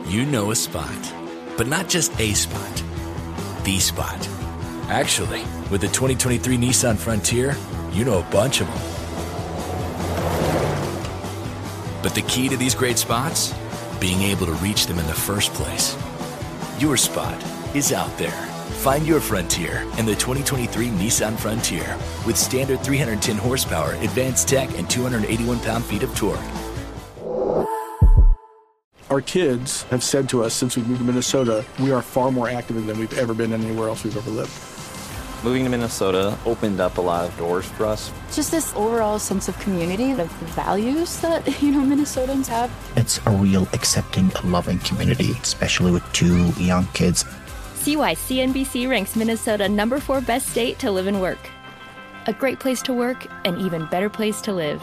You know a spot, but not just a spot, the spot. Actually, with the 2023 Nissan Frontier, you know a bunch of them. But the key to these great spots? Being able to reach them in the first place. Your spot is out there. Find your Frontier in the 2023 Nissan Frontier with standard 310 horsepower, advanced tech, and 281 pound-feet of torque. Our kids have said to us since we moved to Minnesota, we are far more active than we've ever been anywhere else we've ever lived. Moving to Minnesota opened up a lot of doors for us. Just this overall sense of community, of the values that, Minnesotans have. It's a real accepting, loving community, especially with 2 young kids. See why CNBC ranks Minnesota number 4 best state to live and work. A great place to work, an even better place to live.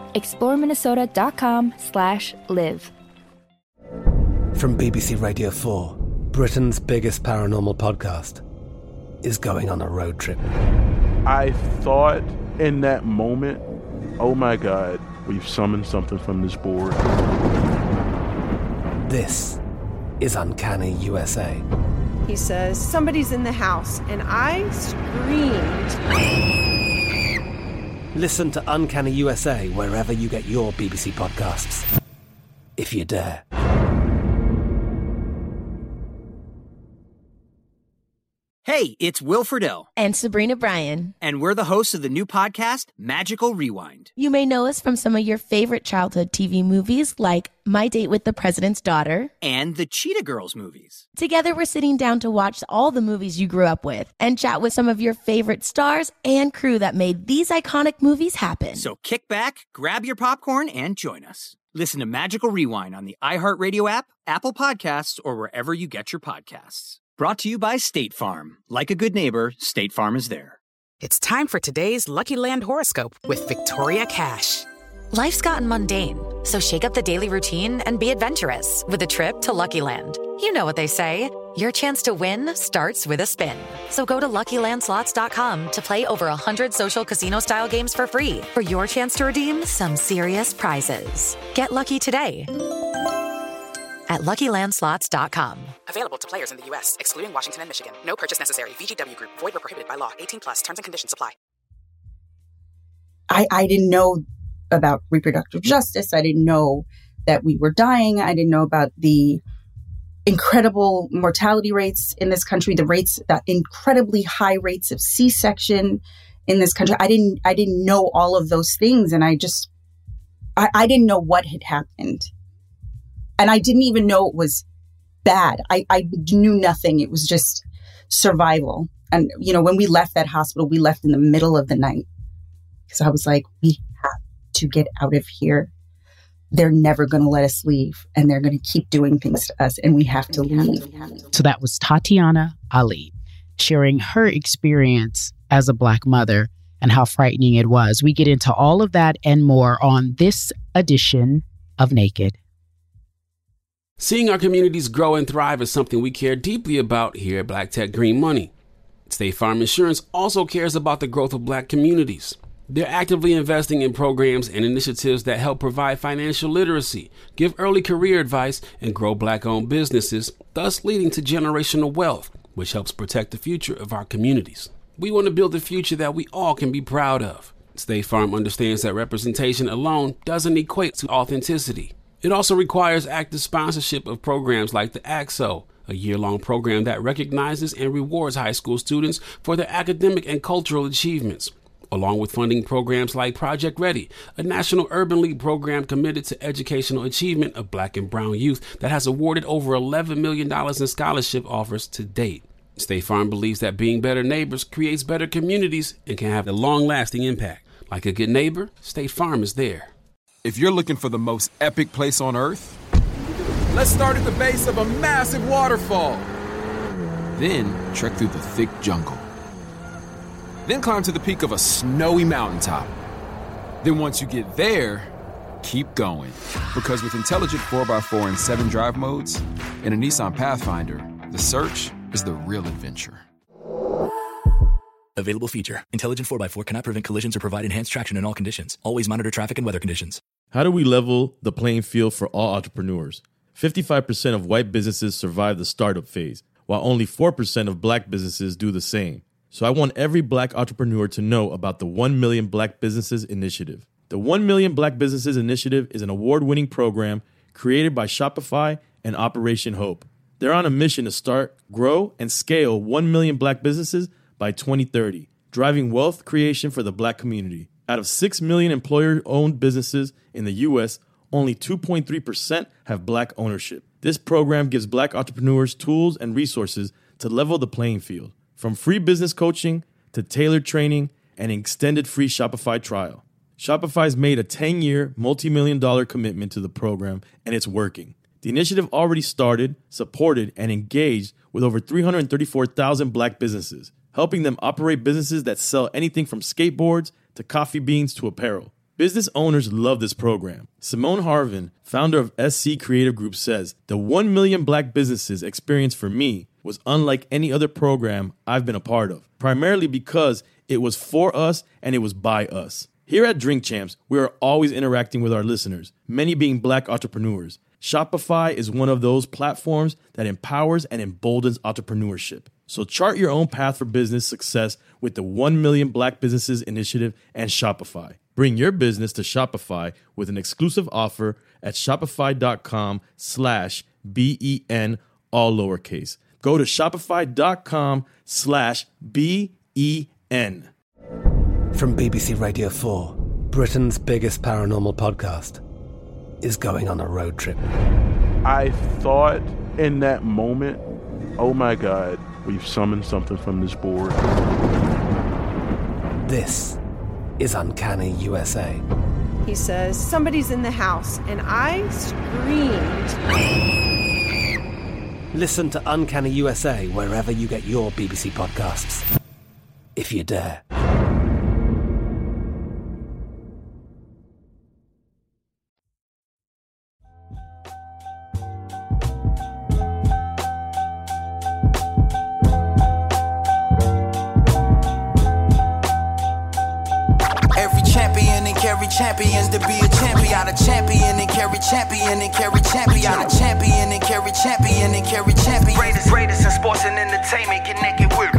ExploreMinnesota.com/live. From BBC Radio 4, Britain's biggest paranormal podcast is going on a road trip. I thought in that moment, oh my God, we've summoned something from this board. This is Uncanny USA. He says, somebody's in the house, and I screamed. Listen to Uncanny USA wherever you get your BBC podcasts, if you dare. Hey, it's Will Friedle. And Sabrina Bryan. And we're the hosts of the new podcast, Magical Rewind. You may know us from some of your favorite childhood TV movies like My Date with the President's Daughter. And the Cheetah Girls movies. Together, we're sitting down to watch all the movies you grew up with and chat with some of your favorite stars and crew that made these iconic movies happen. So kick back, grab your popcorn, and join us. Listen to Magical Rewind on the iHeartRadio app, Apple Podcasts, or wherever you get your podcasts. Brought to you by State Farm. Like a good neighbor, State Farm is there. It's time for today's Lucky Land horoscope with Victoria Cash. Life's gotten mundane, so shake up the daily routine and be adventurous with a trip to Lucky Land. You know what they say, your chance to win starts with a spin. So go to LuckyLandSlots.com to play over 100 social casino-style games for free for your chance to redeem some serious prizes. Get lucky today at LuckyLandSlots.com. Available to players in the U.S., excluding Washington and Michigan. No purchase necessary. VGW Group. Void where prohibited by law. 18+. Terms and conditions apply. I didn't know about reproductive justice. I didn't know that we were dying. I didn't know about the incredible mortality rates in this country, the incredibly high rates of C-section in this country. I didn't know all of those things. And I didn't know what had happened. And I didn't even know it was bad. I knew nothing. It was just survival. And, when we left that hospital, we left in the middle of the night. Because I was like, we have to get out of here. They're never going to let us leave. And they're going to keep doing things to us. And we have to leave. So that was Tatiana Ali sharing her experience as a Black mother and how frightening it was. We get into all of that and more on this edition of Naked. Seeing our communities grow and thrive is something we care deeply about here at Black Tech Green Money. State Farm Insurance also cares about the growth of Black communities. They're actively investing in programs and initiatives that help provide financial literacy, give early career advice, and grow Black-owned businesses, thus leading to generational wealth, which helps protect the future of our communities. We want to build a future that we all can be proud of. State Farm understands that representation alone doesn't equate to authenticity. It also requires active sponsorship of programs like the AXO, a year-long program that recognizes and rewards high school students for their academic and cultural achievements, along with funding programs like Project Ready, a National Urban League program committed to educational achievement of Black and brown youth that has awarded over $11 million in scholarship offers to date. State Farm believes that being better neighbors creates better communities and can have a long-lasting impact. Like a good neighbor, State Farm is there. If you're looking for the most epic place on Earth, let's start at the base of a massive waterfall. Then trek through the thick jungle. Then climb to the peak of a snowy mountaintop. Then once you get there, keep going. Because with intelligent 4x4 and 7 drive modes and a Nissan Pathfinder, the search is the real adventure. Available feature. Intelligent 4x4 cannot prevent collisions or provide enhanced traction in all conditions. Always monitor traffic and weather conditions. How do we level the playing field for all entrepreneurs? 55% of white businesses survive the startup phase, while only 4% of black businesses do the same. So I want every black entrepreneur to know about the 1 Million Black Businesses Initiative. The 1 Million Black Businesses Initiative is an award-winning program created by Shopify and Operation Hope. They're on a mission to start, grow, and scale 1 million black businesses by 2030, driving wealth creation for the black community. Out of 6 million employer-owned businesses in the U.S., only 2.3% have black ownership. This program gives black entrepreneurs tools and resources to level the playing field, from free business coaching to tailored training and an extended free Shopify trial. Shopify's made a 10-year, multi-million-dollar commitment to the program, and it's working. The initiative already started, supported, and engaged with over 334,000 black businesses, helping them operate businesses that sell anything from skateboards to coffee beans to apparel. Business owners love this program. Simone Harvin, founder of SC Creative Group, says, "The 1 Million Black Businesses experience for me was unlike any other program I've been a part of, primarily because it was for us and it was by us." Here at Drink Champs, we are always interacting with our listeners, many being black entrepreneurs. Shopify is one of those platforms that empowers and emboldens entrepreneurship. So chart your own path for business success with the 1 Million Black Businesses Initiative and Shopify. Bring your business to Shopify with an exclusive offer at shopify.com/BEN, all lowercase. Go to shopify.com/BEN. From BBC Radio 4, Britain's biggest paranormal podcast is going on a road trip. I thought in that moment, oh my God, we've summoned something from this board. This is Uncanny USA. He says, somebody's in the house, and I screamed. Listen to Uncanny USA wherever you get your BBC podcasts, if you dare. Champions to be a champion, a champion and carry champion and carry champion, a champion and carry champion and carry champion. Greatest in sports and entertainment, connected with.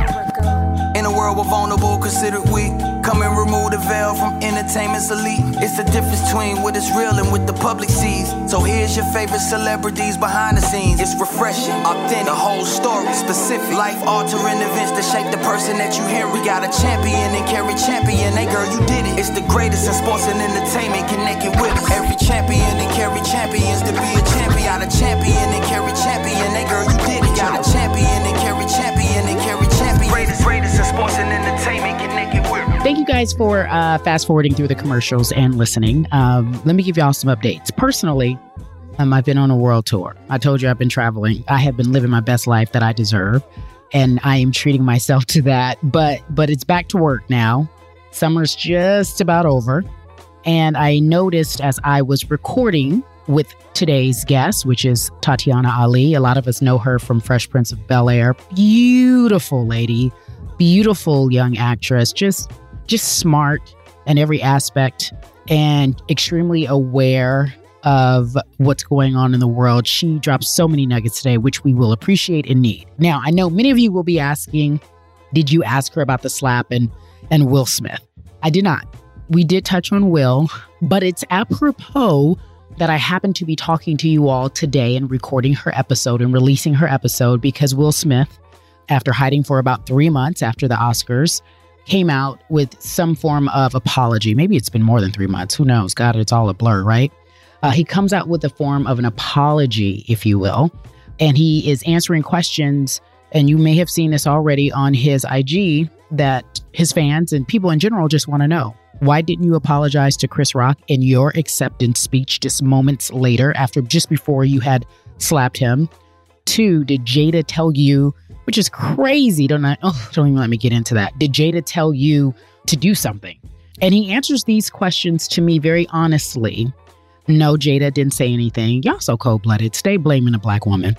In a world we're vulnerable, considered weak. Come and remove the veil from entertainment's elite. It's the difference between what is real and what the public sees. So here's your favorite celebrities behind the scenes. It's refreshing, authentic, the whole story, specific. Life-altering events that shape the person that you hear. We got a champion and carry champion. Hey girl, you did it. It's the greatest in sports and entertainment, connected with us. Every champion and carry champions to be a champion. A champion and carry champion. Hey girl, you did it. Got a champion and carry champion and carry champion. Greatest in sports and entertainment, connected with us. Thank you guys for fast forwarding through the commercials and listening. Let me give y'all some updates. Personally, I've been on a world tour. I told you I've been traveling. I have been living my best life that I deserve, and I am treating myself to that. But it's back to work now. Summer's just about over. And I noticed as I was recording with today's guest, which is Tatiana Ali. A lot of us know her from Fresh Prince of Bel-Air. Beautiful lady, beautiful young actress, just smart in every aspect and extremely aware of what's going on in the world. She dropped so many nuggets today, which we will appreciate and need. Now, I know many of you will be asking, did you ask her about the slap and Will Smith? I did not. We did touch on Will, but it's apropos that I happen to be talking to you all today and recording her episode and releasing her episode because Will Smith, after hiding for about 3 months after the Oscars, came out with some form of apology. Maybe it's been more than 3 months. Who knows? God, it's all a blur, right? He comes out with a form of an apology, if you will, and he is answering questions. And you may have seen this already on his IG that his fans and people in general just want to know. Why didn't you apologize to Chris Rock in your acceptance speech just moments later, just before you had slapped him? 2, did Jada tell you, which is crazy, don't even let me get into that. Did Jada tell you to do something? And he answers these questions to me very honestly. No, Jada didn't say anything. Y'all so cold-blooded. Stay blaming a black woman.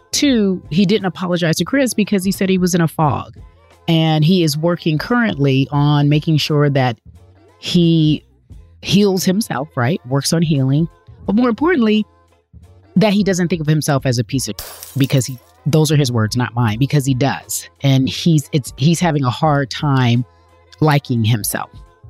2, he didn't apologize to Chris because he said he was in a fog. And he is working currently on making sure that he heals himself, right? Works on healing. But more importantly, that he doesn't think of himself as a piece of because those are his words, not mine, because he does. And he's having a hard time liking himself.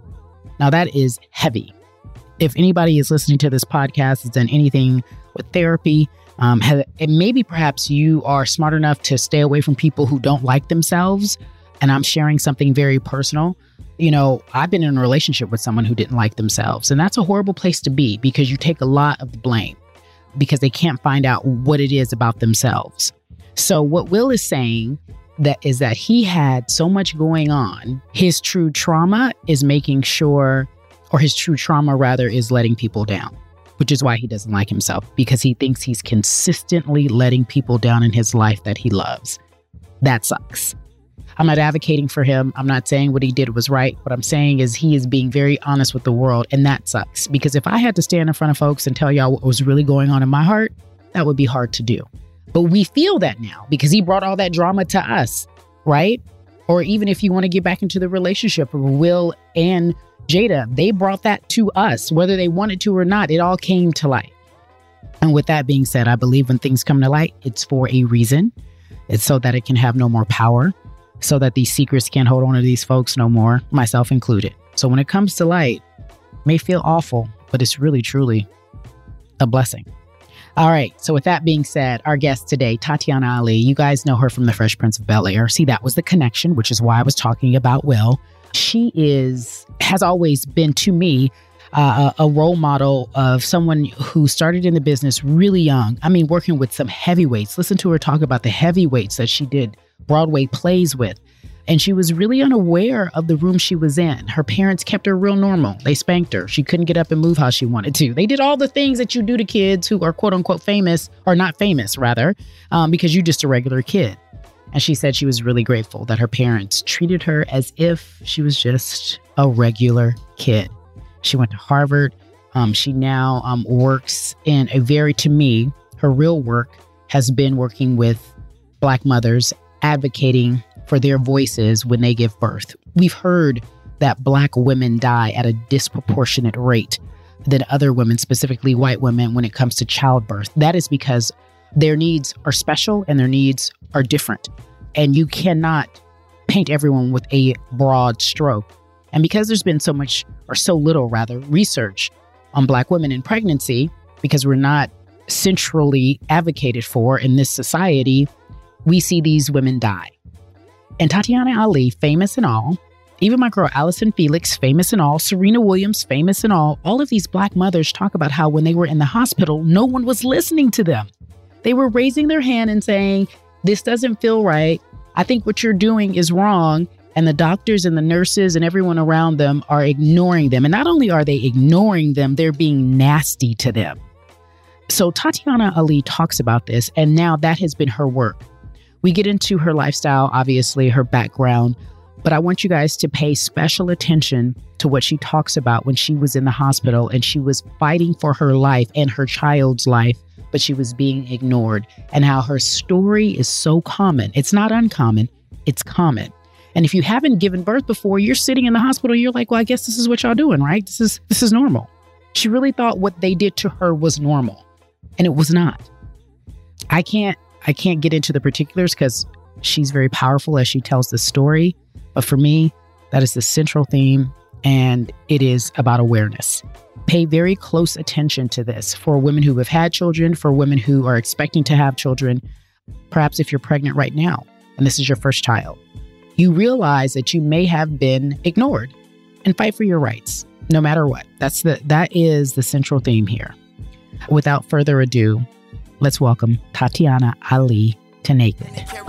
Now that is heavy. If anybody is listening to this podcast, has done anything with therapy, and maybe perhaps you are smart enough to stay away from people who don't like themselves. And I'm sharing something very personal. I've been in a relationship with someone who didn't like themselves. And that's a horrible place to be because you take a lot of the blame because they can't find out what it is about themselves. So what Will is saying is that he had so much going on. His true trauma is making sure, or his true trauma rather, is letting people down, which is why he doesn't like himself, because he thinks he's consistently letting people down in his life that he loves. That sucks. I'm not advocating for him. I'm not saying what he did was right. What I'm saying is he is being very honest with the world, and that sucks. Because if I had to stand in front of folks and tell y'all what was really going on in my heart, that would be hard to do. But we feel that now because he brought all that drama to us, right? Or even if you want to get back into the relationship of Will and Jada, they brought that to us, whether they wanted to or not. It all came to light. And with that being said, I believe when things come to light, it's for a reason. It's so that it can have no more power, so that these secrets can't hold on to these folks no more, myself included. So when it comes to light, it may feel awful, but it's really, truly a blessing. All right. So with that being said, our guest today, Tatiana Ali, you guys know her from The Fresh Prince of Bel-Air. See, that was the connection, which is why I was talking about Will. She has always been, to me, a role model of someone who started in the business really young. I mean, working with some heavyweights. Listen to her talk about the heavyweights that she did Broadway plays with. And she was really unaware of the room she was in. Her parents kept her real normal. They spanked her. She couldn't get up and move how she wanted to. They did all the things that you do to kids who are quote unquote famous, or not famous rather, because you're just a regular kid. And she said she was really grateful that her parents treated her as if she was just a regular kid. She went to Harvard. She now works in to me, her real work has been working with Black mothers, advocating for their voices when they give birth. We've heard that Black women die at a disproportionate rate than other women, specifically white women, when it comes to childbirth. That is because their needs are special and their needs are different. And you cannot paint everyone with a broad stroke. And because there's been so much, or so little rather, research on Black women in pregnancy, because we're not centrally advocated for in this society, we see these women die. And Tatiana Ali, famous and all, even my girl Allison Felix, famous and all, Serena Williams, famous and all of these Black mothers talk about how when they were in the hospital, no one was listening to them. They were raising their hand and saying, this doesn't feel right. I think what you're doing is wrong. And the doctors and the nurses and everyone around them are ignoring them. And not only are they ignoring them, they're being nasty to them. So Tatiana Ali talks about this, and now that has been her work. We get into her lifestyle, obviously, her background, but I want you guys to pay special attention to what she talks about when she was in the hospital and she was fighting for her life and her child's life, but she was being ignored, and how her story is so common. It's not uncommon, it's common. And if you haven't given birth before, you're sitting in the hospital, you're like, well, I guess this is what y'all doing, right? This is normal. She really thought what they did to her was normal, and it was not. I can't get into the particulars because she's very powerful as she tells the story. But for me, that is the central theme, and it is about awareness. Pay very close attention to this for women who have had children, for women who are expecting to have children. Perhaps if you're pregnant right now and this is your first child, you realize that you may have been ignored, and fight for your rights, no matter what. That is the central theme here. Without further ado, let's welcome Tatiana Ali to Naked.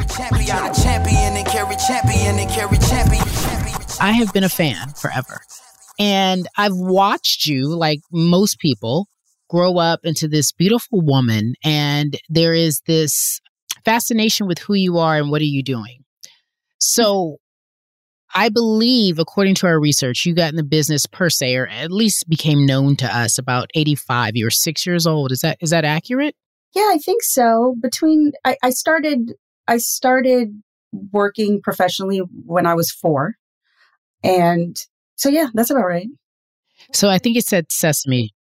I have been a fan forever, and I've watched you, like most people, grow up into this beautiful woman, and there is this fascination with who you are and what are you doing. So I believe, according to our research, you got in the business per se, or at least became known to us about 85. You were 6 years old. Is that accurate? Yeah, I think so. I started working professionally when I was 4. And so, yeah, that's about right. So I think it said Sesame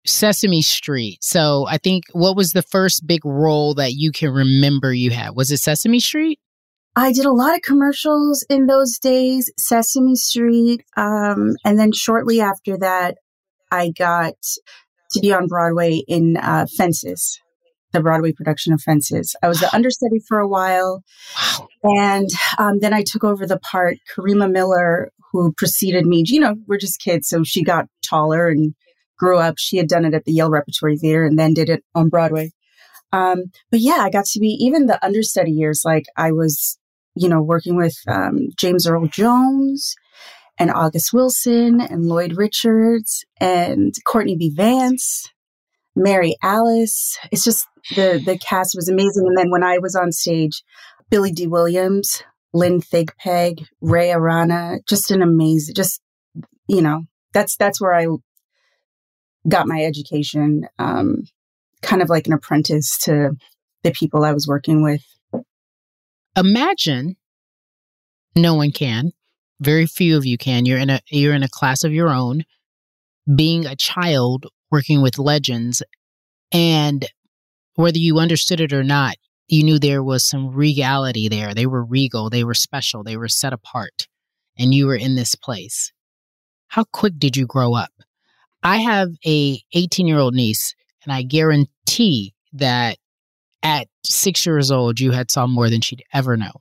Sesame Street. So I think, what was the first big role that you can remember you had? Was it Sesame Street? I did a lot of commercials in those days, Sesame Street. And then shortly after that, I got to be on Broadway in Fences, the Broadway production of Fences. I was the understudy for a while. Wow. And then I took over the part. Karima Miller, who preceded me, you know, we're just kids. So she got taller and grew up. She had done it at the Yale Repertory Theater and then did it on Broadway. But yeah, I got to be even the understudy years. Like I was, you know, working with James Earl Jones and August Wilson and Lloyd Richards and Courtney B. Vance, Mary Alice. It's just the cast was amazing. And then when I was on stage, Billy D. Williams, Lynn Thigpen, Ray Arana, just an amazing, just, you know, that's where I got my education, kind of like an apprentice to the people I was working with. Imagine, no one can, very few of you can. You're in a class of your own, being a child working with legends, and whether you understood it or not, you knew there was some regality there. They were regal, they were special, they were set apart, and you were in this place. How quick did you grow up? I have a 18-year-old niece, and I guarantee that at 6 years old, you had saw more than she'd ever known.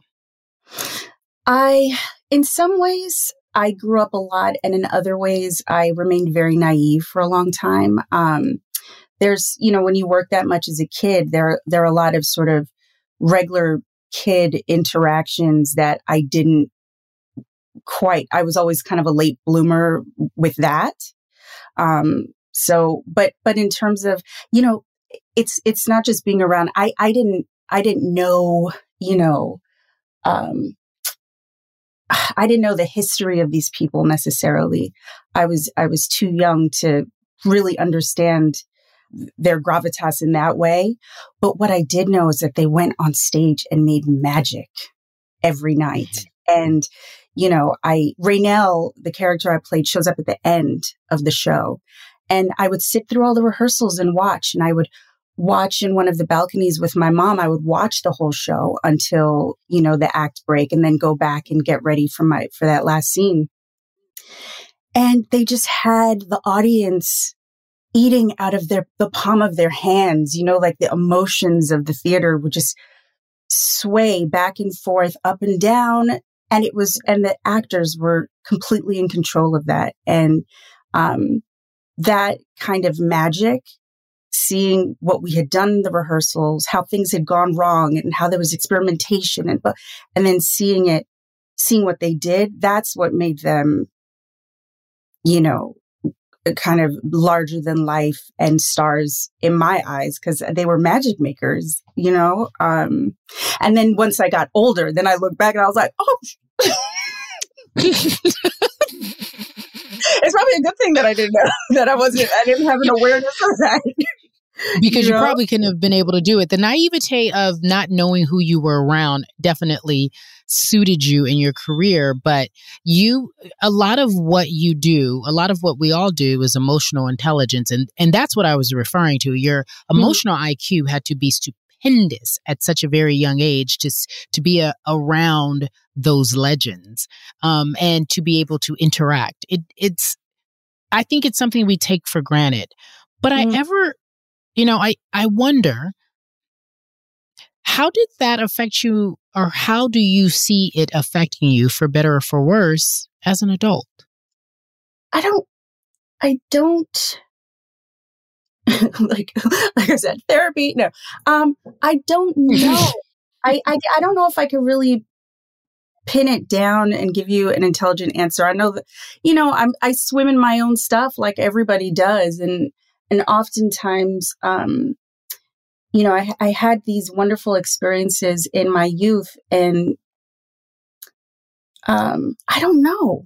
In some ways, I grew up a lot, and in other ways, I remained very naive for a long time. There's, you know, when you work that much as a kid, there are a lot of sort of regular kid interactions that I didn't quite. I was always kind of a late bloomer with that. But in terms of, you know, it's not just being around. I didn't know, you know, I didn't know the history of these people necessarily. I was too young to really understand their gravitas in that way. But what I did know is that they went on stage and made magic every night. And, you know, Raynell, the character I played, shows up at the end of the show. And I would sit through all the rehearsals and watch, and I would watch in one of the balconies with my mom. I would watch the whole show until, you know, the act break, and then go back and get ready for that last scene. And they just had the audience eating out of the palm of their hands, you know, like the emotions of the theater would just sway back and forth, up and down. And the actors were completely in control of that. And, that kind of magic, seeing what we had done in the rehearsals, how things had gone wrong and how there was experimentation and then seeing what they did, that's what made them, you know, kind of larger than life and stars in my eyes, because they were magic makers, you know? And then once I got older, then I looked back and I was like, oh, it's probably a good thing that I didn't know that I didn't have an awareness of that. Because you probably couldn't have been able to do it. The naivete of not knowing who you were around definitely suited you in your career. But a lot of what you do, a lot of what we all do is emotional intelligence. And that's what I was referring to. Your emotional IQ had to be stupendous at such a very young age to be around those legends and to be able to interact. I think it's something we take for granted. But I wonder, how did that affect you, or how do you see it affecting you, for better or for worse, as an adult? I don't like I said, therapy. No, I don't know. I don't know if I could really pin it down and give you an intelligent answer. I know that, you know, I swim in my own stuff like everybody does. And oftentimes, you know, I had these wonderful experiences in my youth, and I don't know.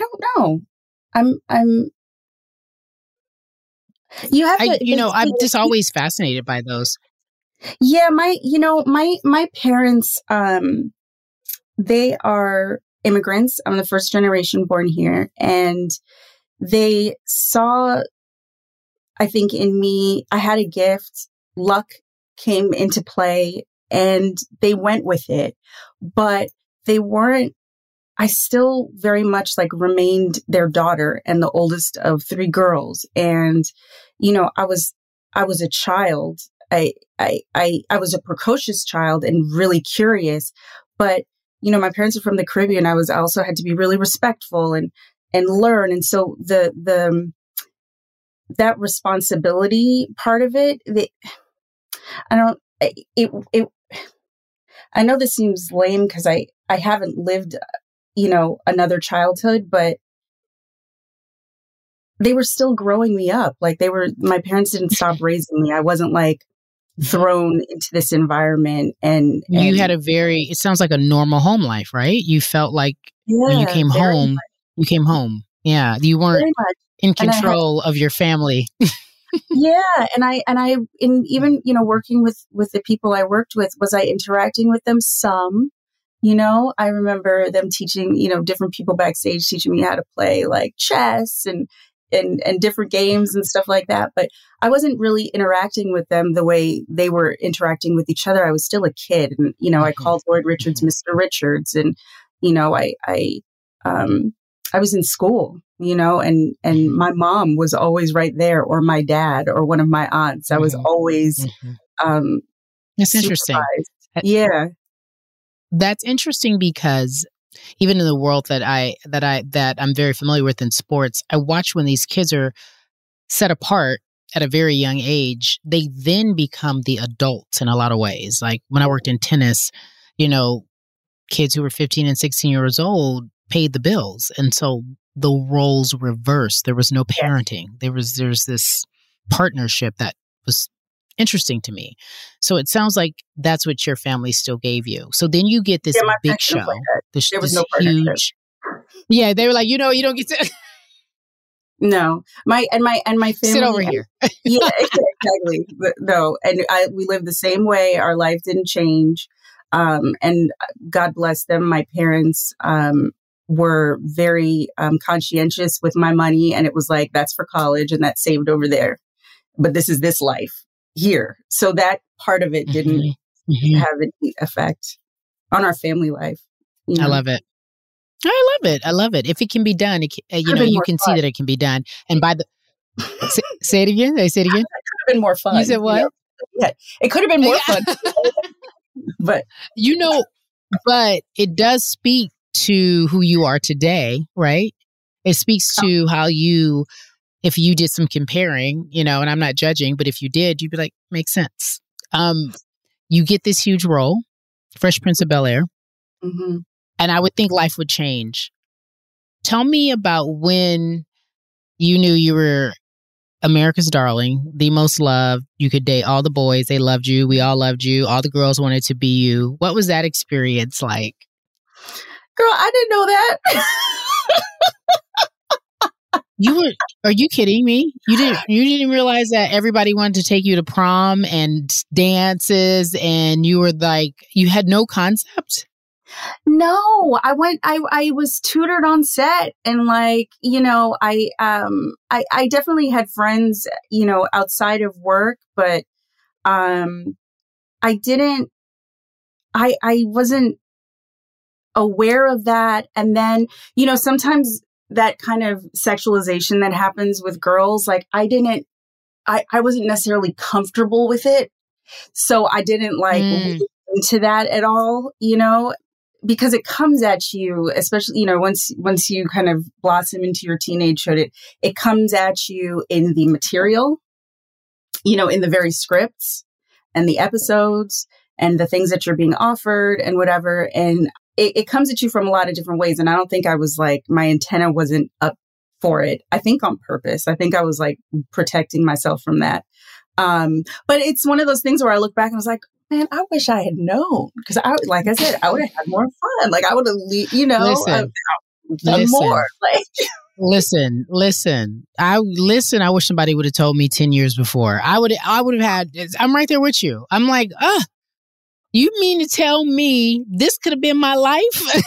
I'm just always fascinated by those. Yeah, my parents, they are immigrants. I'm the first generation born here, and they saw, I think in me, I had a gift. Luck came into play and they went with it, but they weren't, I still very much like remained their daughter and the oldest of 3 girls. And, you know, I was a child. I was a precocious child and really curious, but, you know, my parents are from the Caribbean. I also had to be really respectful and learn. And so that responsibility part of it, I know this seems lame because I haven't lived, you know, another childhood, but they were still growing me up. Like my parents didn't stop raising me. I wasn't like thrown into this environment and you had it sounds like a normal home life, right? You felt like when you came home, you came home. Yeah. You weren't in control of your family. Yeah. And even, you know, working with the people I worked with, was I interacting with them some? You know, I remember them teaching, you know, different people backstage teaching me how to play like chess and different games and stuff like that. But I wasn't really interacting with them the way they were interacting with each other. I was still a kid. And, you know, I called Lloyd Richards Mr. Richards. And, you know, I was in school, you know, and my mom was always right there, or my dad or one of my aunts. I was always That's interesting. Yeah. That's interesting because even in the world that I'm very familiar with in sports, I watch when these kids are set apart at a very young age, they then become the adults in a lot of ways. Like when I worked in tennis, you know, kids who were 15 and 16 years old paid the bills. And so the roles reversed. There was no parenting. There's this partnership that was interesting to me. So it sounds like that's what your family still gave you. So then you get this big show. There was no huge. Yeah, they were like, you know, you don't get to. No, my family. Sit over here. Yeah, exactly. No, and we lived the same way. Our life didn't change. And God bless them. My parents were very conscientious with my money, and it was like, that's for college and that's saved over there. But this is this life here. So that part of it didn't have any effect on our family life. You know? I love it. I love it. If it can be done, you know, you can see that it can be done. And by the say it again. Say it again. It could have been more fun. You said what? You know? Yeah, it could have been more fun. But you know, but it does speak to who you are today, right? It speaks to how you, if you did some comparing, you know, and I'm not judging, but if you did, you'd be like, makes sense. You get this huge role, Fresh Prince of Bel-Air. Mm-hmm. And I would think life would change. Tell me about when you knew you were America's darling, the most loved. You could date all the boys. They loved you. We all loved you. All the girls wanted to be you. What was that experience like? Girl, I didn't know that. Are you kidding me? You didn't realize that everybody wanted to take you to prom and dances, and you were like, you had no concept? No, I was tutored on set, and like, you know, I definitely had friends, you know, outside of work, but I wasn't aware of that. And then, you know, sometimes that kind of sexualization that happens with girls, like I wasn't necessarily comfortable with it. So I didn't like lean into that at all, you know, because it comes at you, especially, you know, once you kind of blossom into your teenagehood, it comes at you in the material, you know, in the very scripts and the episodes and the things that you're being offered and whatever. And it comes at you from a lot of different ways. And I don't think I was like, my antenna wasn't up for it. I think on purpose. I think I was like protecting myself from that. But it's one of those things where I look back and I was like, man, I wish I had known, because like I said, I would have had more fun. Like I would have, you know, done more. Like, listen. I wish somebody would have told me 10 years before. I would have had. I'm right there with you. I'm like, you mean to tell me this could have been my life?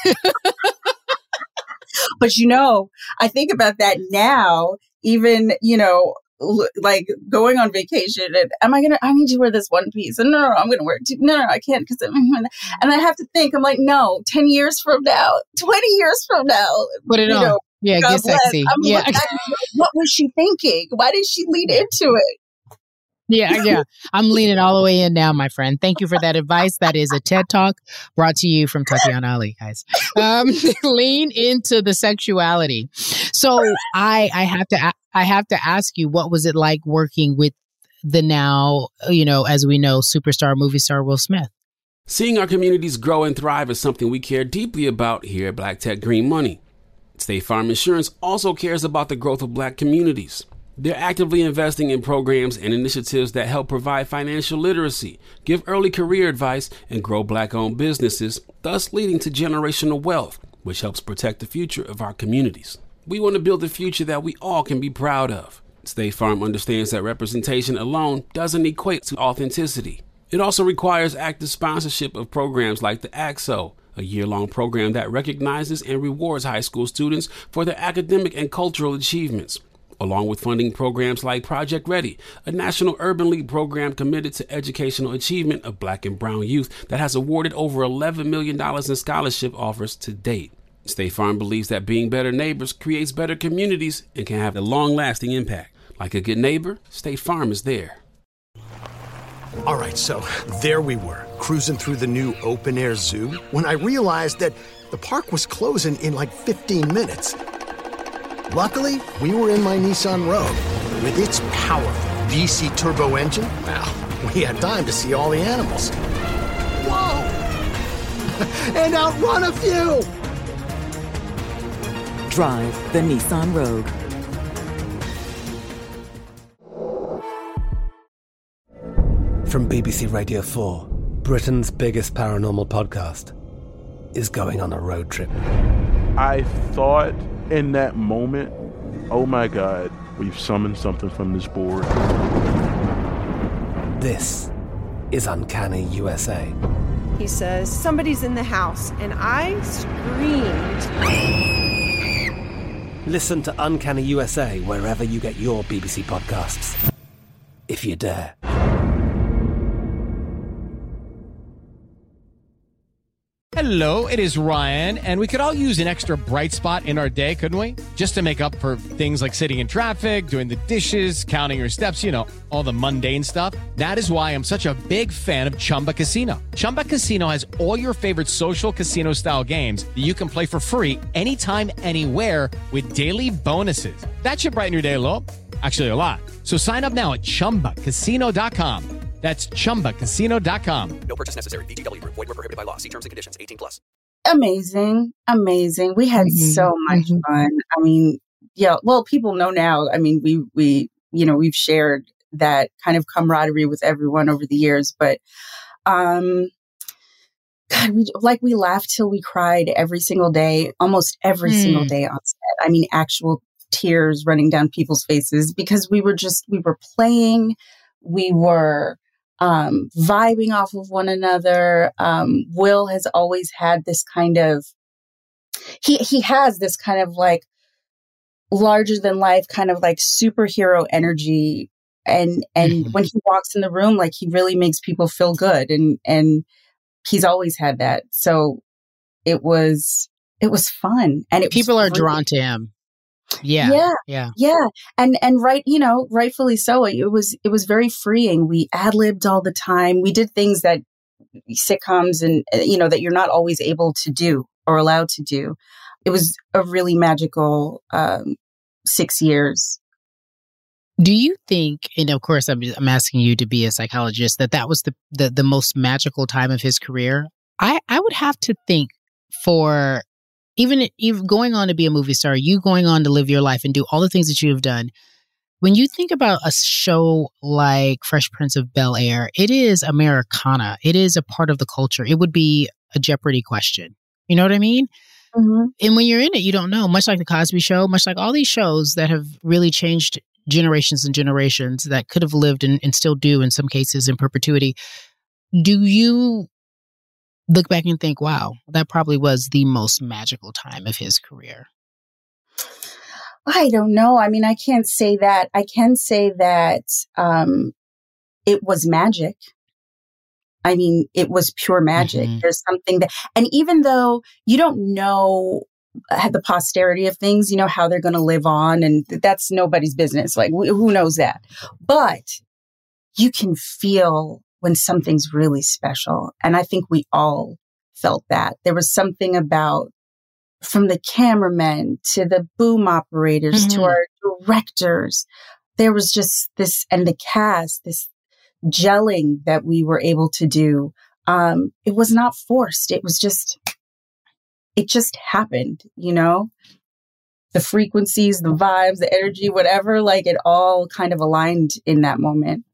But you know, I think about that now. Even, you know, like going on vacation and I need to wear this one piece. And no, I'm going to wear it too. No, I can't and I have to think, I'm like, no, 10 years from now, 20 years from now. Put it on. Yeah, God get sexy. bless. What was she thinking? Why did she lean into it? Yeah. I'm leaning all the way in now, my friend. Thank you for that advice. That is a TED Talk brought to you from Tatiana Ali, guys. Lean into the sexuality. So I have to ask you, what was it like working with the now, as we know, superstar movie star Will Smith? Seeing our communities grow and thrive is something we care deeply about here at Black Tech Green Money. State Farm Insurance also cares about the growth of Black communities. They're actively investing in programs and initiatives that help provide financial literacy, give early career advice, and grow Black-owned businesses, thus leading to generational wealth, which helps protect the future of our communities. We want to build a future that we all can be proud of. State Farm understands that representation alone doesn't equate to authenticity. It also requires active sponsorship of programs like the AXO, a year-long program that recognizes and rewards high school students for their academic and cultural achievements, along with funding programs like Project Ready, a National Urban League program committed to educational achievement of Black and brown youth that has awarded over $11 million in scholarship offers to date. State Farm believes that being better neighbors creates better communities and can have a long-lasting impact. Like a good neighbor, State Farm is there. All right, so there we were, cruising through the new open-air zoo, when I realized that the park was closing in like 15 minutes. Luckily, we were in my Nissan Rogue. With its powerful VC turbo engine, well, we had time to see all the animals. Whoa! And outrun a few! Drive the Nissan Rogue. From BBC Radio 4, Britain's biggest paranormal podcast is going on a road trip. I thought in that moment, oh my God, we've summoned something from this board. This is Uncanny USA. He says, somebody's in the house, and I screamed. Listen to Uncanny USA wherever you get your BBC podcasts, if you dare. Hello, it is Ryan, and we could all use an extra bright spot in our day, couldn't we? Just to make up for things like sitting in traffic, doing the dishes, counting your steps, all the mundane stuff. That is why I'm such a big fan of Chumba Casino. Chumba Casino has all your favorite social casino-style games that you can play for free anytime, anywhere with daily bonuses. That should brighten your day a little. Actually, a lot. So sign up now at ChumbaCasino.com. That's ChumbaCasino.com. No purchase necessary. VGW Group. Void where prohibited by law. See terms and conditions. 18+. Amazing. We had so much fun. I mean, yeah, well, people know now. I mean, we've shared that kind of camaraderie with everyone over the years, but, God, we laughed till we cried every single day, almost every single day on set. I mean, actual tears running down people's faces because we were playing, we were vibing off of one another. Will has always had this kind of, he has this kind of like larger than life kind of like superhero energy. And when he walks in the room, like he really makes people feel good. And he's always had that. So it was fun. And people are drawn to him. Yeah. And rightfully so. It was very freeing. We ad-libbed all the time. We did things that sitcoms and, that you're not always able to do or allowed to do. It was a really magical 6 years. Do you think, and of course I'm asking you to be a psychologist, that was the most magical time of his career? I would have to think for even going on to be a movie star, you going on to live your life and do all the things that you have done. When you think about a show like Fresh Prince of Bel-Air, it is Americana. It is a part of the culture. It would be a Jeopardy question. You know what I mean? Mm-hmm. And when you're in it, you don't know. Much like The Cosby Show, much like all these shows that have really changed generations and generations that could have lived and still do in some cases in perpetuity. Do you look back and think, wow, that probably was the most magical time of his career? I don't know. I mean, I can't say that. I can say that it was magic. I mean, it was pure magic. Mm-hmm. There's something that, and even though you don't know the posterity of things, you know, how they're going to live on, and that's nobody's business. Like, who knows that? But you can feel when something's really special. And I think we all felt that. There was something about, from the cameramen to the boom operators to our directors, there was just this, and the cast, this gelling that we were able to do. It was not forced. It was just, it just happened, you know? The frequencies, the vibes, the energy, whatever, like it all kind of aligned in that moment.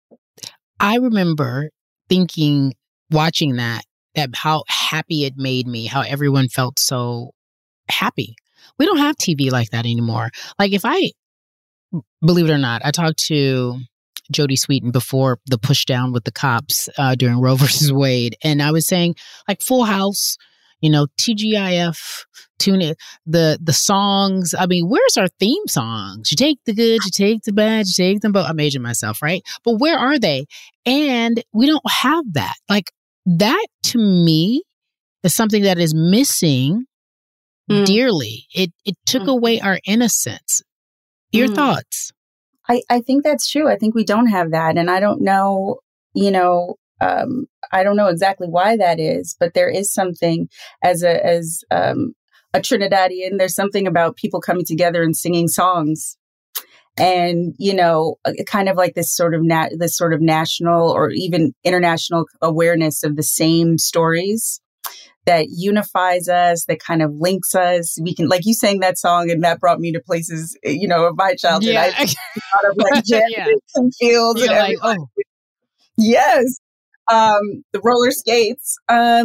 I remember thinking, watching that how happy it made me, how everyone felt so happy. We don't have TV like that anymore. Like if I, believe it or not, I talked to Jodie Sweetin before the push down with the cops during Roe versus Wade. And I was saying like Full House, you know, TGIF, tune in, the songs. I mean, where's our theme songs? You take the good, you take the bad, you take them both. I'm aging myself, right? But where are they? And we don't have that. Like that to me is something that is missing dearly. It took away our innocence. Your thoughts? I think that's true. I think we don't have that. And I don't know, you know, I don't know exactly why that is, but there is something as a Trinidadian, there's something about people coming together and singing songs. And, you know, kind of like this sort of national or even international awareness of the same stories that unifies us, that kind of links us. We can, like you sang that song, and that brought me to places, you know, of my childhood. Yeah. I thought of like and fields and everything. Like, oh. Yes. The roller skates.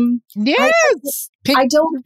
Yes. I don't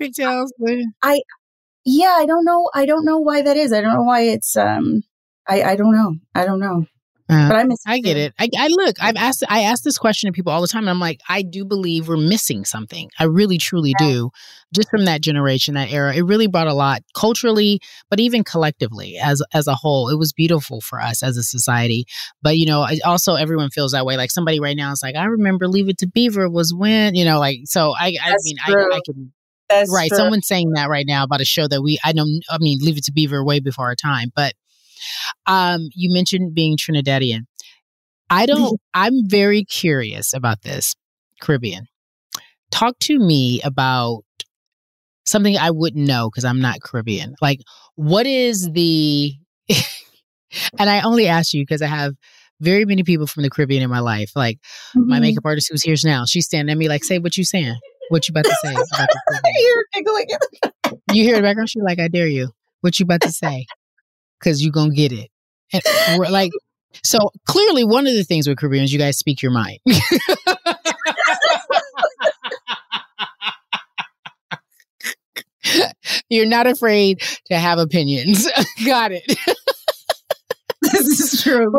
know. I don't know why that is. I don't know why it's, I don't know. But I get it. I ask this question to people all the time. And I'm like, I do believe we're missing something. I really, truly do. Just from that generation, that era, it really brought a lot culturally, but even collectively as a whole. It was beautiful for us as a society. But, you know, also everyone feels that way. Like somebody right now is like, I remember Leave It to Beaver was when, you know, like, so I can. That's right. True. Someone's saying that right now about a show that Leave It to Beaver way before our time. But you mentioned being Trinidadian. I'm very curious about this. Caribbean. Talk to me about something I wouldn't know because I'm not Caribbean. Like, what is the, and I only ask you because I have very many people from the Caribbean in my life. Like my makeup artist who's here now, she's standing at me like, say what you saying. What you about to say? You're giggling. You hear the background? She's like, I dare you. What you about to say? Because you're going to get it. And we're like, so clearly one of the things with Caribbeans, you guys speak your mind. You're not afraid to have opinions. Got it. This is true.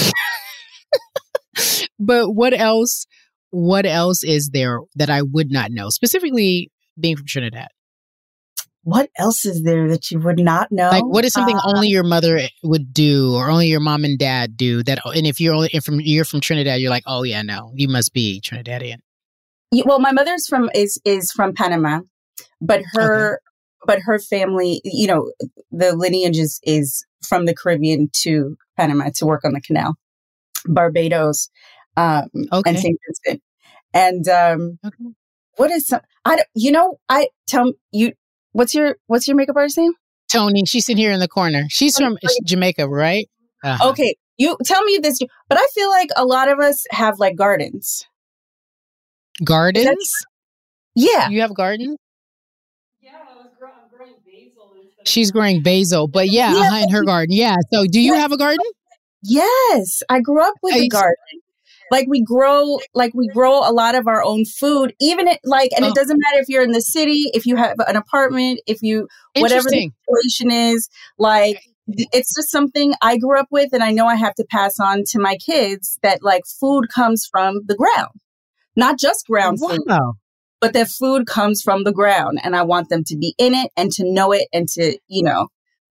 But what else is there that I would not know? Specifically being from Trinidad. What else is there that you would not know? Like, what is something only your mother would do, or only your mom and dad do? And if you're from Trinidad, you're like, oh yeah, no, you must be Trinidadian. Well, my mother's is from Panama, but her family, you know, the lineage is from the Caribbean to Panama to work on the canal, Barbados, and St. Vincent, and what is some? Tell you. What's your makeup artist name? Tony. She's in here in the corner. She's from Jamaica, right? Uh-huh. Okay. You tell me this, but I feel like a lot of us have like gardens. Gardens? Yeah. You have gardens? Yeah, I'm growing basil. She's growing basil, but in her garden. Yeah. So do you have a garden? Yes. I grew up with a garden. Like we grow a lot of our own food, even it doesn't matter if you're in the city, if you have an apartment, whatever the situation is, like it's just something I grew up with. And I know I have to pass on to my kids that like food comes from the ground, not just ground food, but that food comes from the ground. And I want them to be in it and to know it and to, you know,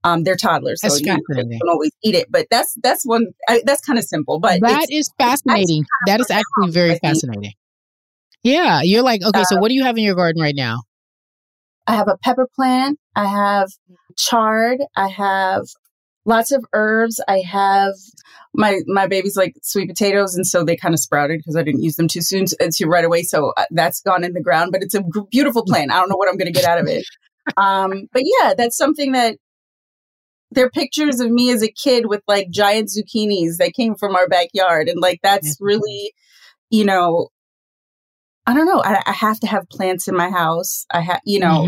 They're toddlers, so That's they fascinating. don't always eat it. But that's one. That's kind of simple. But That is fascinating. That is actually very fascinating. Yeah, you're like, okay, so what do you have in your garden right now? I have a pepper plant. I have chard. I have lots of herbs. I have my babies like sweet potatoes, and so they kind of sprouted because I didn't use them too soon to right away. So that's gone in the ground, but it's a beautiful plant. I don't know what I'm going to get out of it. But yeah, that's something that they're pictures of me as a kid with like giant zucchinis that came from our backyard, and like that's really, you know, I don't know. I have to have plants in my house. I have, you know.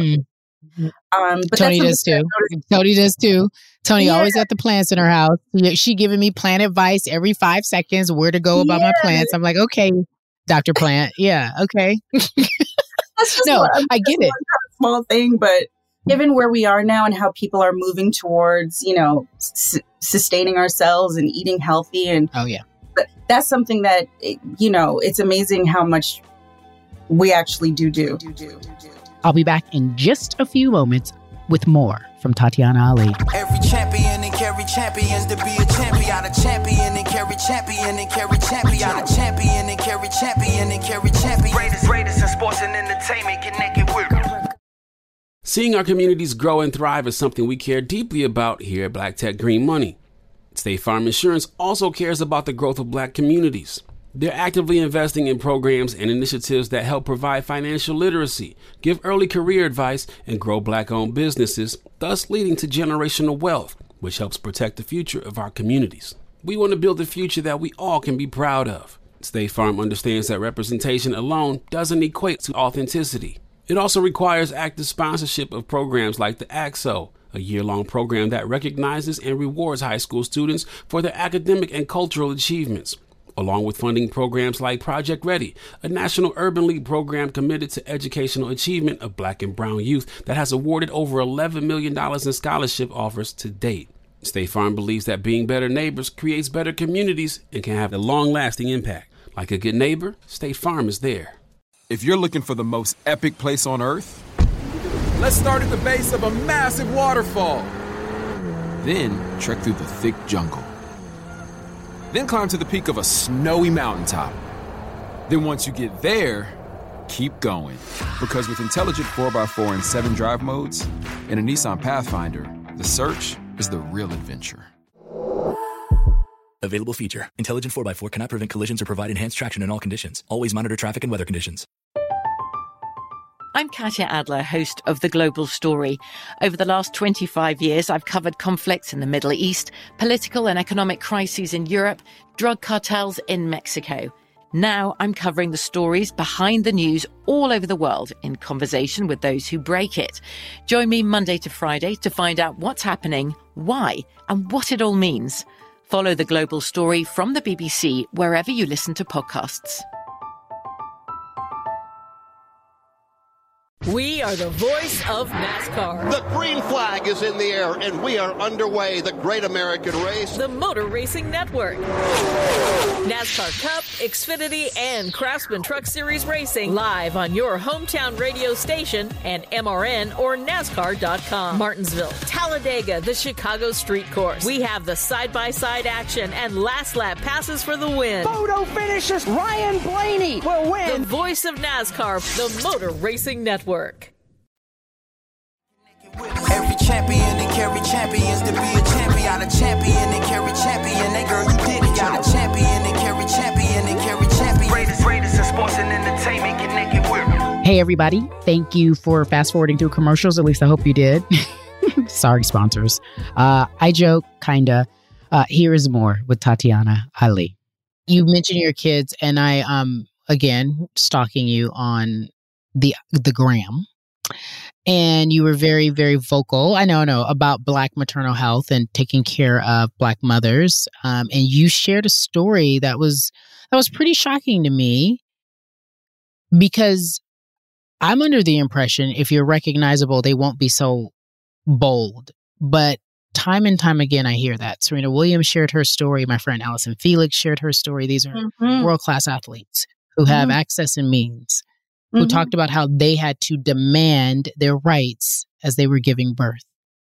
But Tony does too. Tony does too. Tony always got the plants in her house. She giving me plant advice every 5 seconds, where to go about my plants. I'm like, okay, Dr. Plant. Yeah, okay. That's just I get it. Small thing, but given where we are now and how people are moving towards, you know, sustaining ourselves and eating healthy, and but that's something that you know, it's amazing how much we actually do. I'll be back in just a few moments with more from Tatiana Ali. Every champion and carry champions to be a champion. A champion and carry champion and carry champion. A champion and carry champion and carry champion. Greatest in sports and entertainment, connected with. Seeing our communities grow and thrive is something we care deeply about here at Black Tech Green Money. State Farm Insurance also cares about the growth of Black communities. They're actively investing in programs and initiatives that help provide financial literacy, give early career advice, and grow Black-owned businesses, thus leading to generational wealth, which helps protect the future of our communities. We want to build a future that we all can be proud of. State Farm understands that representation alone doesn't equate to authenticity. It also requires active sponsorship of programs like the AXO, a year-long program that recognizes and rewards high school students for their academic and cultural achievements, along with funding programs like Project Ready, a national urban league program committed to educational achievement of Black and brown youth that has awarded over $11 million in scholarship offers to date. State Farm believes that being better neighbors creates better communities and can have a long-lasting impact. Like a good neighbor, State Farm is there. If you're looking for the most epic place on earth, let's start at the base of a massive waterfall. Then trek through the thick jungle. Then climb to the peak of a snowy mountaintop. Then once you get there, keep going. Because with intelligent 4x4 and 7 drive modes and a Nissan Pathfinder, the search is the real adventure. Available feature. Intelligent 4x4 cannot prevent collisions or provide enhanced traction in all conditions. Always monitor traffic and weather conditions. I'm Katya Adler, host of The Global Story. Over the last 25 years, I've covered conflicts in the Middle East, political and economic crises in Europe, drug cartels in Mexico. Now I'm covering the stories behind the news all over the world in conversation with those who break it. Join me Monday to Friday to find out what's happening, why, and what it all means. Follow The Global Story from the BBC wherever you listen to podcasts. We are the voice of NASCAR. The green flag is in the air, and we are underway. The Great American Race. The Motor Racing Network. NASCAR Cup, Xfinity, and Craftsman Truck Series Racing live on your hometown radio station and MRN or NASCAR.com. Martinsville, Talladega, the Chicago Street Course. We have the side-by-side action and last lap passes for the win. Photo finishes. Ryan Blaney will win. The voice of NASCAR, the Motor Racing Network. Every champion and carry champions to be a champion. A champion and carry champion. That girl, you did it. Got a champion and carry champion and carry champion. Greatest in sports and entertainment, connected with. Hey, everybody. Thank you for fast forwarding through commercials. At least I hope you did. Sorry, sponsors. I joke, kinda. Here is more with Tatiana Ali. You mentioned your kids, and I, again, stalking you on the gram. And you were very, very vocal, I know, about Black maternal health and taking care of Black mothers. And you shared a story that was pretty shocking to me, because I'm under the impression if you're recognizable, they won't be so bold. But time and time again, I hear that. Serena Williams shared her story. My friend Allison Felix shared her story. These are world-class athletes who have access and means, who talked about how they had to demand their rights as they were giving birth.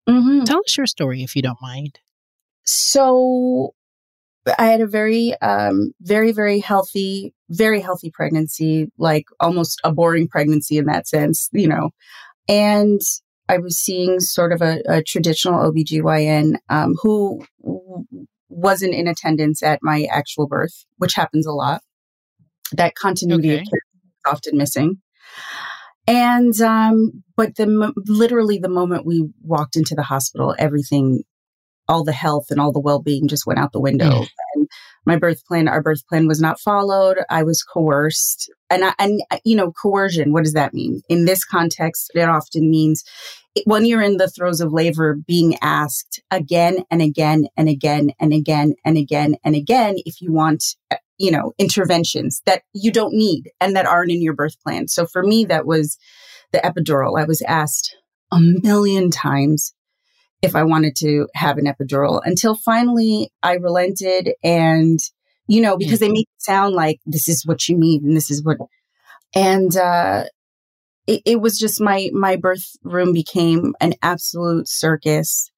Mm-hmm. Tell us your story if you don't mind. So I had a very, very healthy pregnancy, like almost a boring pregnancy in that sense, and I was seeing sort of a traditional OBGYN, who wasn't in attendance at my actual birth, which happens a lot. That continuity of care is often missing. And, but literally the moment we walked into the hospital, everything, all the health and all the well-being just went out the window. And our birth plan was not followed. I was coerced. And coercion, what does that mean? In this context, it often means when you're in the throes of labor, being asked again and again and again and again and again and again if you want, interventions that you don't need and that aren't in your birth plan. So for me, that was the epidural. I was asked a million times if I wanted to have an epidural until finally I relented and, because they make it sound like this is what you need and this is what, and, it was just my birth room became an absolute circus.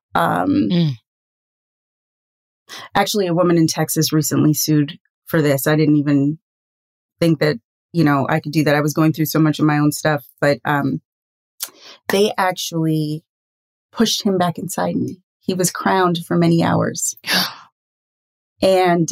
Actually, a woman in Texas recently sued for this. I didn't even think that, I could do that. I was going through so much of my own stuff, but, they actually pushed him back inside me. He was crowned for many hours. And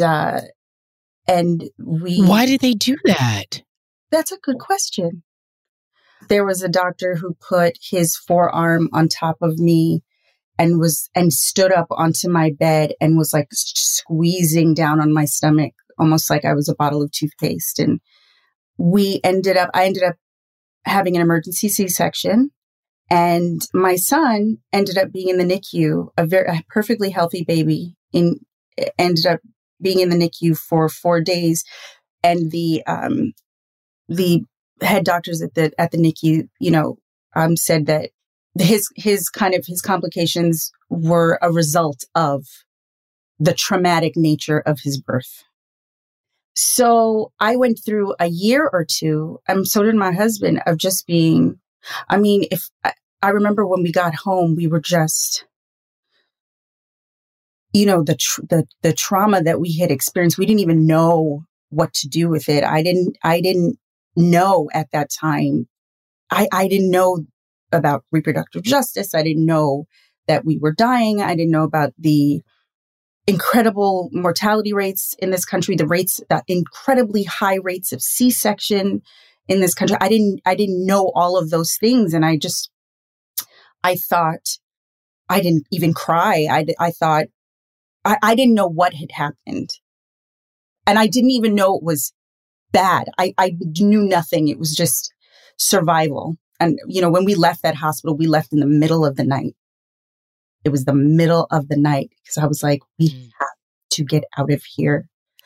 why did they do that? That's a good question. There was a doctor who put his forearm on top of me and stood up onto my bed and was like squeezing down on my stomach, almost like I was a bottle of toothpaste. And I ended up having an emergency C-section. And my son ended up being in the NICU, a perfectly healthy baby, ended up being in the NICU for 4 days. And the head doctors at the NICU, said that his complications were a result of the traumatic nature of his birth. So I went through a year or two, and so did my husband, of just being, I remember when we got home, we were just, the trauma that we had experienced, we didn't even know what to do with it. I didn't know at that time. I didn't know about reproductive justice. I didn't know that we were dying. I didn't know about the incredible mortality rates in this country, the incredibly high rates of C-section in this country. I didn't know all of those things. And I thought, I didn't even cry. I thought, I didn't know what had happened. And I didn't even know it was bad. I knew nothing. It was just survival. And, when we left that hospital, we left in the middle of the night. It was the middle of the night because I was like, we have to get out of here.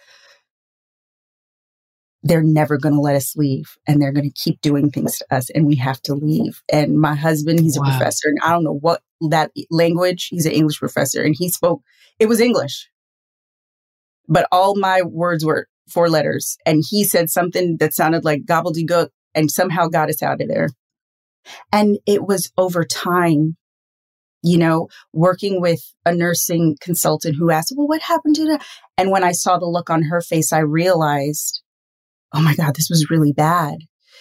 They're never going to let us leave, and they're going to keep doing things to us, and we have to leave. And my husband, he's a professor, and I don't know what that language, he's an English professor, and it was English, but all my words were 4 letters. And he said something that sounded like gobbledygook and somehow got us out of there. And it was over time, working with a nursing consultant who asked, well, what happened to that? And when I saw the look on her face, I realized, oh my God, this was really bad.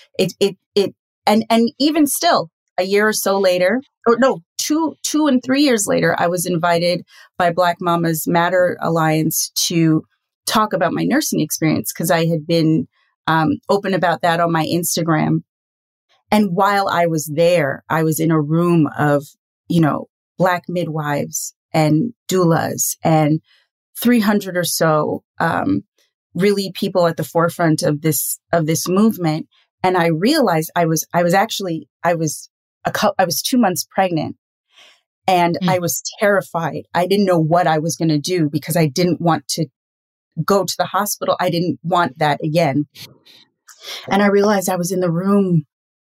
And even still, a year or so later, or no, 2 and 3 years later, I was invited by Black Mamas Matter Alliance to talk about my nursing experience because I had been open about that on my Instagram. And while I was there, I was in a room of, Black midwives and doulas and 300 or so, really people at the forefront of this movement. And I realized I was 2 months pregnant, and I was terrified. I didn't know what I was going to do because I didn't want to go to the hospital. I didn't want that again. And I realized I was in the room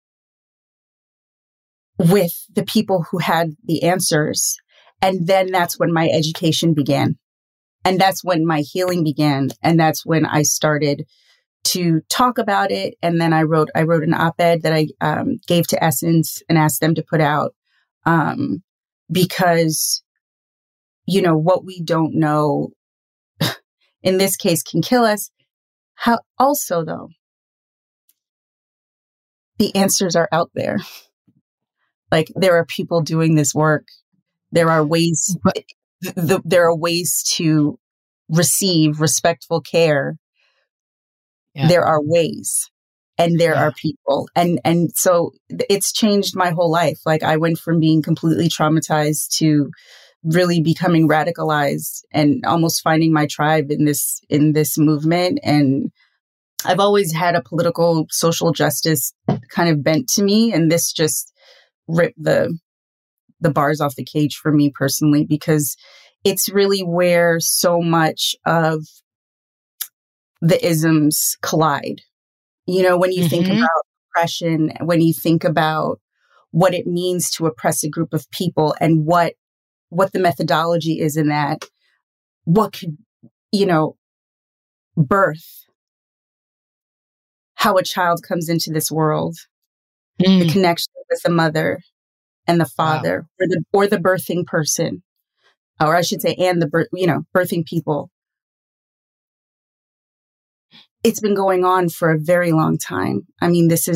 with the people who had the answers. And then that's when my education began. And that's when my healing began. And that's when I started to talk about it. And then I wrote an op-ed that I gave to Essence and asked them to put out. because, you know, what we don't know in this case can kill us. How also, though, the answers are out there. Like, there are people doing this work. There are ways, there are ways to receive respectful care. Yeah. There are ways, and there are people. And so it's changed my whole life. Like, I went from being completely traumatized to really becoming radicalized and almost finding my tribe in this movement. And I've always had a political social justice kind of bent to me. And this just ripped the bars off the cage for me personally, because it's really where so much of the isms collide. You know, when you think about oppression, when you think about what it means to oppress a group of people and what the methodology is in that, what could, you know, birth, how a child comes into this world, the connection with the mother and the father, or the birthing person, or I should say, and the birthing people. It's been going on for a very long time. I mean, these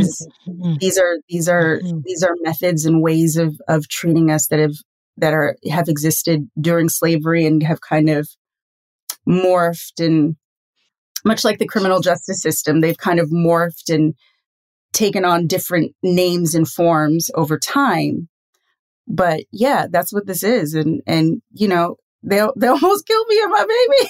are methods and ways of treating us that have existed during slavery and have kind of morphed, and much like the criminal justice system, they've kind of morphed and taken on different names and forms over time. But yeah, that's what this is. And you know, they almost killed me and my baby.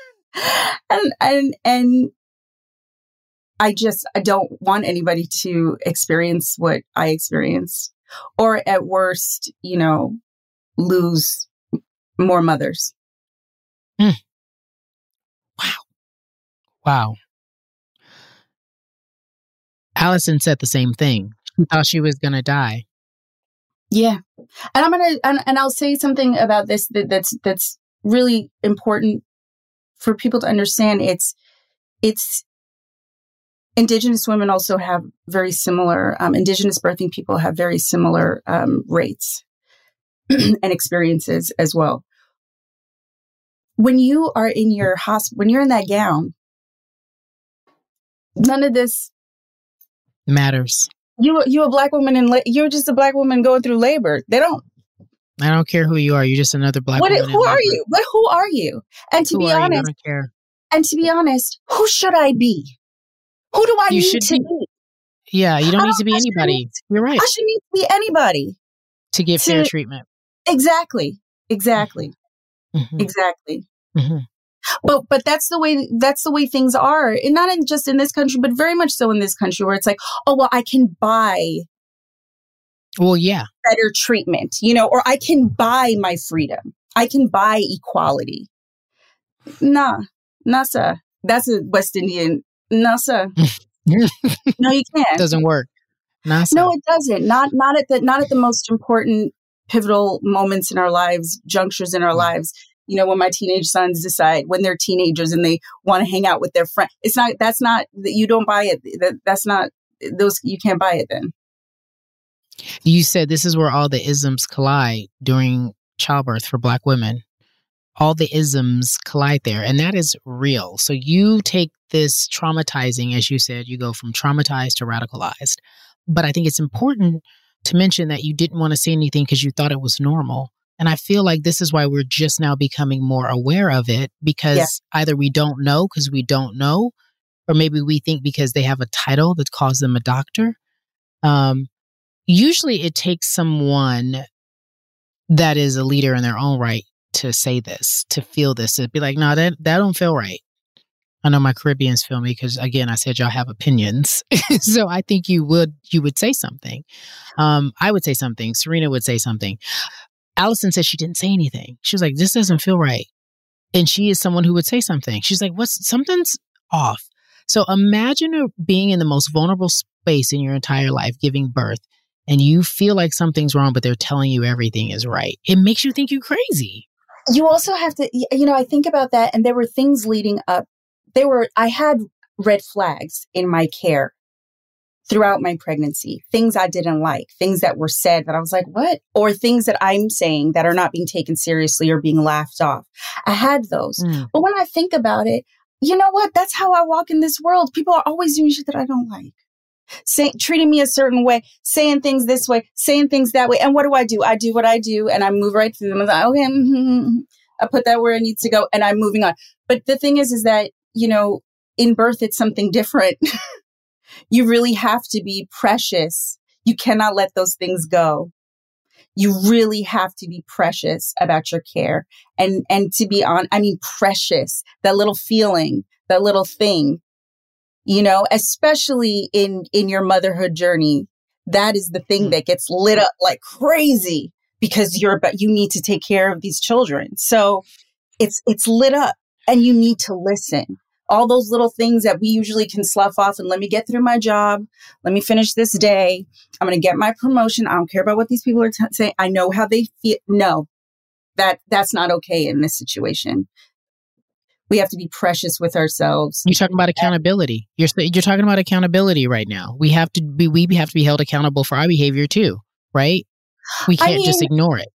and I don't want anybody to experience what I experienced, or at worst, you know, lose more mothers. Wow. Allison said the same thing. She thought she was going to die. Yeah. And I'll say something about this that's really important for people to understand. It's Indigenous women also have very similar, Indigenous birthing people have very similar rates and experiences as well. When you are in your hospital, when you're in that gown, none of this matters. You a black woman you're just a black woman going through labor. I don't care who you are. You're just another black woman. Who are you? But who are you? And to be honest, I don't care. And to be honest, who should I be? Who do I need to be? Yeah, you don't need to be anyoybody. You're right. I shouldn't need to be anybody to get fair treatment. Exactly. Mm-hmm. Exactly. Mm-hmm. But that's the way things are, and not just in this country, but very much so in this country, where it's like, oh well, I can buy, better treatment, you know, or I can buy my freedom, I can buy equality. Nah, sir. That's a West Indian. Nah, sir. No, you can't. Doesn't work. Nah, sir. No, it doesn't. Not at the most important, pivotal moments in our lives, junctures in our lives. You know, when my teenage sons decide, when they're teenagers and they want to hang out with their friends, you don't buy it. That's not those, you can't buy it then. You said this is where all the isms collide during childbirth for Black women. All the isms collide there, and that is real. So you take this traumatizing, as you said, you go from traumatized to radicalized. But I think it's important to mention that you didn't want to say anything because you thought it was normal. And I feel like this is why we're just now becoming more aware of it, because either we don't know because we don't know, or maybe we think because they have a title that calls them a doctor. Usually it takes someone that is a leader in their own right to say this, to feel this, to be like, no, that don't feel right. I know my Caribbeans feel me because, again, I said y'all have opinions. So I think you would say something. I would say something. Serena would say something. Allison said she didn't say anything. She was like, this doesn't feel right. And she is someone who would say something. She's like, something's off. So imagine being in the most vulnerable space in your entire life, giving birth, and you feel like something's wrong, but they're telling you everything is right. It makes you think you're crazy. You also have to, I think about that, and there were things leading up. I had red flags in my care throughout my pregnancy, things I didn't like, things that were said that I was like, what? Or things that I'm saying that are not being taken seriously or being laughed off. I had those. But when I think about it, you know what? That's how I walk in this world. People are always doing shit that I don't like. Treating me a certain way, saying things this way, saying things that way. And what do? I do what I do and I move right through them. I'm like, okay, I put that where it needs to go and I'm moving on. But the thing is that, you know, in birth, it's something different. You really have to be precious. You cannot let those things go. You really have to be precious about your care and to be precious, that little feeling, that little thing. You know, especially in your motherhood journey, that is the thing that gets lit up like crazy because you need to take care of these children. So it's lit up and you need to listen. All those little things that we usually can slough off and let me get through my job. Let me finish this day. I'm going to get my promotion. I don't care about what these people are saying. I know how they feel. No, that's not okay in this situation. We have to be precious with ourselves. You're talking about accountability. You're talking about accountability right now. We have to be held accountable for our behavior too, right? We can't just ignore it.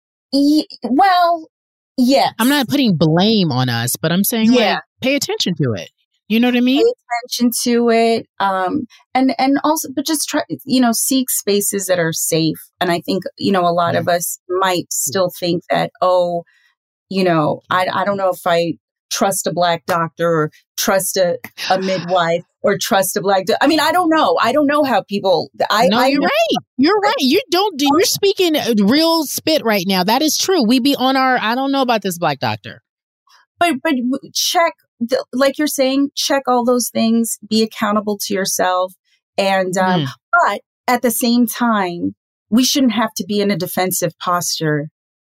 Well, yes. I'm not putting blame on us, but I'm saying like, pay attention to it. You know what I mean? Pay attention to it. And also, but just try, you know, seek spaces that are safe. And I think, you know, a lot of us might still think that, oh, you know, I don't know if I trust a Black doctor or trust a midwife or trust a Black I mean, I don't know. I don't know how people... You're right. You're right. You're speaking real spit right now. That is true. We be on our... I don't know about this Black doctor. But check, like you're saying, check all those things. Be accountable to yourself. And but at the same time, we shouldn't have to be in a defensive posture.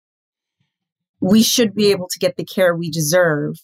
We should be able to get the care we deserve.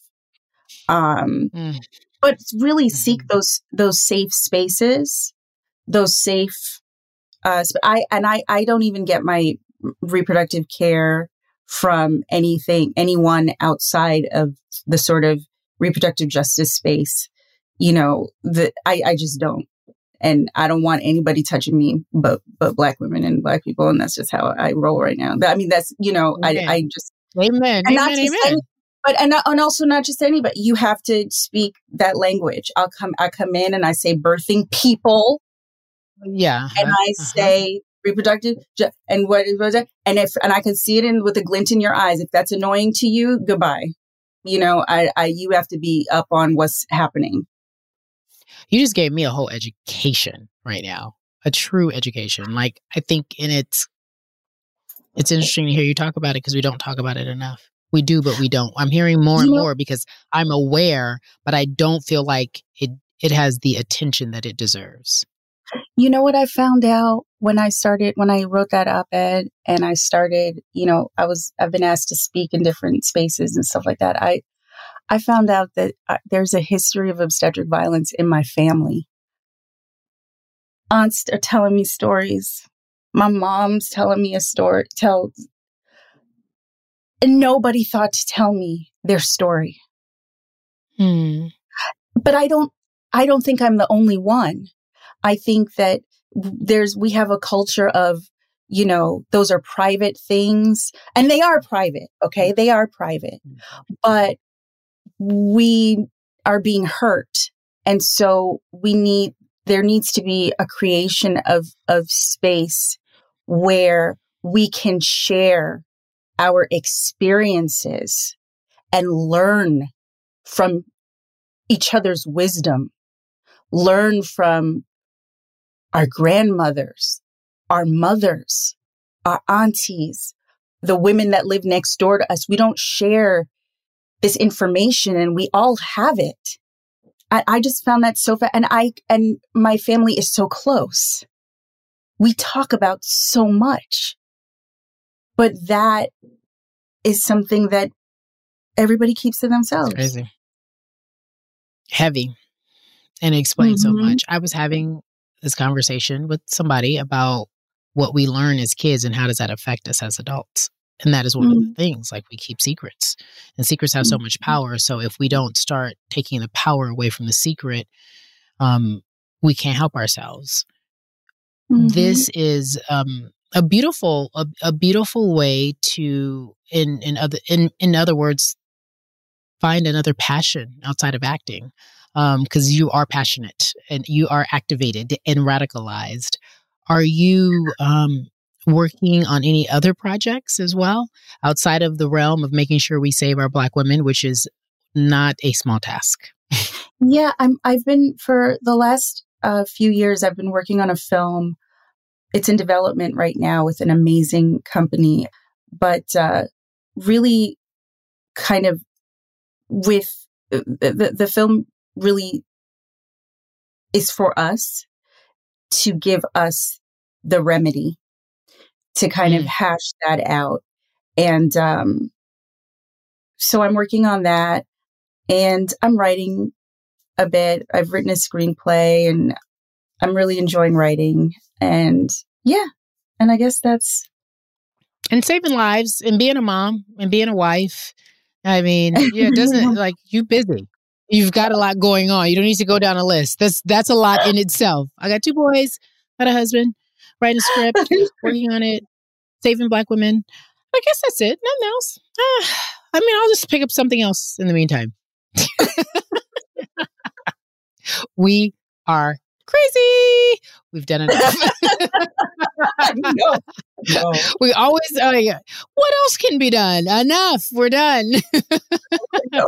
But really seek those safe spaces, those safe, I don't even get my reproductive care from anyone outside of the sort of reproductive justice space. You know, I just don't. And I don't want anybody touching me but Black women and Black people. And that's just how I roll right now. I mean, that's, you know, I just... Amen. And Amen. And also not just anybody. You have to speak that language. I come in and I say birthing people. Yeah. And I say reproductive and what is that? And I can see it with a glint in your eyes. If that's annoying to you, goodbye. You know, you have to be up on what's happening. You just gave me a whole education right now, a true education. Like, I think it's interesting to hear you talk about it because we don't talk about it enough. We do, but we don't. I'm hearing more and more because I'm aware, but I don't feel like it has the attention that it deserves. You know what I found out when I wrote that op-ed and I started, you know, I've been asked to speak in different spaces and stuff like that. I found out that there's a history of obstetric violence in my family. Aunts are telling me stories. My mom's telling me a story. And nobody thought to tell me their story. But I don't think I'm the only one. I think that we have a culture of, you know, those are private things, and they are private. Okay. They are private, but we are being hurt. And so there needs to be a creation of space where we can share our experiences and learn from each other's wisdom, learn from our grandmothers, our mothers, our aunties, the women that live next door to us. We don't share this information and we all have it. I just found that so and my family is so close. We talk about so much, but that is something that everybody keeps to themselves. It's crazy. Heavy. And it explains so much. I was having this conversation with somebody about what we learn as kids and how does that affect us as adults. And that is one of the things, like we keep secrets and secrets have so much power. So if we don't start taking the power away from the secret, we can't help ourselves. Mm-hmm. This is a beautiful way to, in other words, find another passion outside of acting, because you are passionate and you are activated and radicalized. Are you working on any other projects as well outside of the realm of making sure we save our Black women, which is not a small task? Yeah, I've been, for the last few years, I've been working on a film. It's in development right now with an amazing company, but really kind of with the film really is for us to give us the remedy to kind of hash that out. And so I'm working on that, and I'm writing a bit. I've written a screenplay, and I'm really enjoying writing. And yeah, and I guess that's... And saving lives and being a mom and being a wife. I mean, yeah, it doesn't, like, you're busy. You've got a lot going on. You don't need to go down a list. That's a lot in itself. I got 2 boys, got a husband, writing a script, working on it, saving Black women. I guess that's it. Nothing else. I mean, I'll just pick up something else in the meantime. We are crazy. We've done enough. No. We always, what else can be done? Enough. We're done. I know.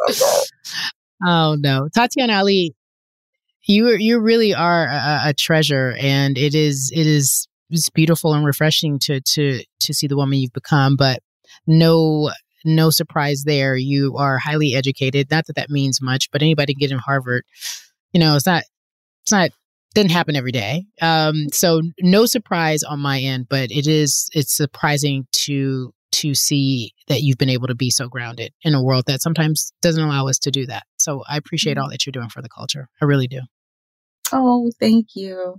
Oh, no. Tatiana Ali, you really are a treasure, and it's beautiful and refreshing to see the woman you've become, but no surprise there. You are highly educated. Not that means much, but anybody can get in Harvard. It's not didn't happen every day. So no surprise on my end, but it's surprising to see that you've been able to be so grounded in a world that sometimes doesn't allow us to do that. So I appreciate all that you're doing for the culture. I really do. Oh, thank you.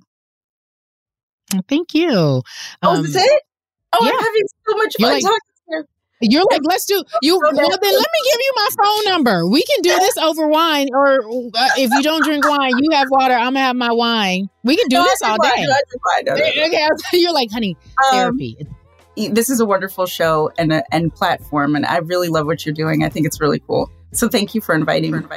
Thank you. Oh, is it? Oh, yeah. I'm having so much fun talking here. You're like, let's do you. Well, then let me give you my phone number. We can do this over wine, or if you don't drink wine, you have water. I'm gonna have my wine. We can do this all day. Okay, you're like, honey, therapy. This is a wonderful show and platform, and I really love what you're doing. I think it's really cool. So thank you for inviting me.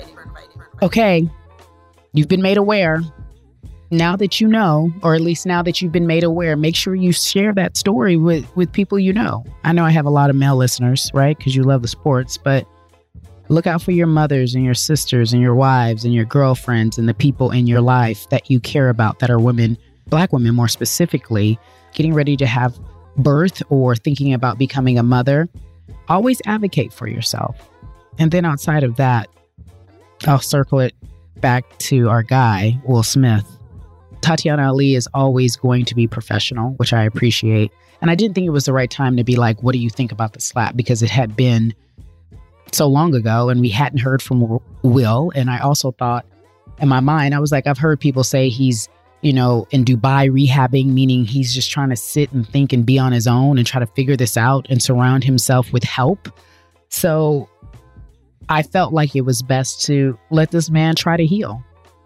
Okay, you've been made aware. Now that you know, or at least now that you've been made aware, make sure you share that story with people you know. I know I have a lot of male listeners, right? Because you love the sports, but look out for your mothers and your sisters and your wives and your girlfriends and the people in your life that you care about that are women, Black women more specifically, getting ready to have birth or thinking about becoming a mother. Always advocate for yourself. And then outside of that, I'll circle it back to our guy, Will Smith. Tatiana Ali is always going to be professional, which I appreciate. And I didn't think it was the right time to be like, what do you think about the slap? Because it had been so long ago and we hadn't heard from Will. And I also thought in my mind, I was like, I've heard people say he's, in Dubai rehabbing, meaning he's just trying to sit and think and be on his own and try to figure this out and surround himself with help. So I felt like it was best to let this man try to heal.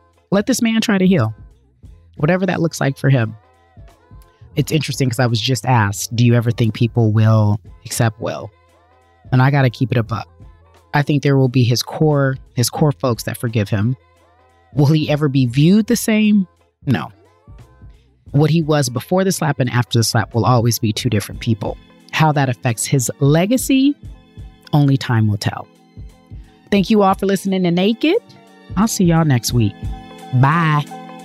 Whatever that looks like for him. It's interesting because I was just asked, do you ever think people will accept Will? And I got to keep it a buck. I think there will be his core folks that forgive him. Will he ever be viewed the same? No. What he was before the slap and after the slap will always be 2 different people. How that affects his legacy, only time will tell. Thank you all for listening to Naked. I'll see y'all next week. Bye.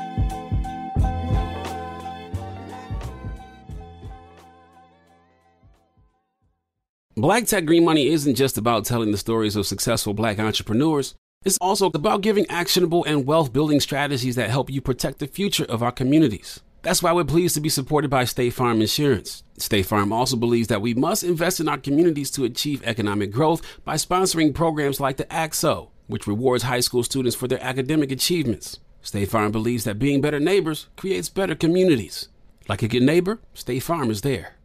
Black Tech Green Money isn't just about telling the stories of successful Black entrepreneurs. It's also about giving actionable and wealth-building strategies that help you protect the future of our communities. That's why we're pleased to be supported by State Farm Insurance. State Farm also believes that we must invest in our communities to achieve economic growth by sponsoring programs like the ACT-SO, which rewards high school students for their academic achievements. State Farm believes that being better neighbors creates better communities. Like a good neighbor, State Farm is there.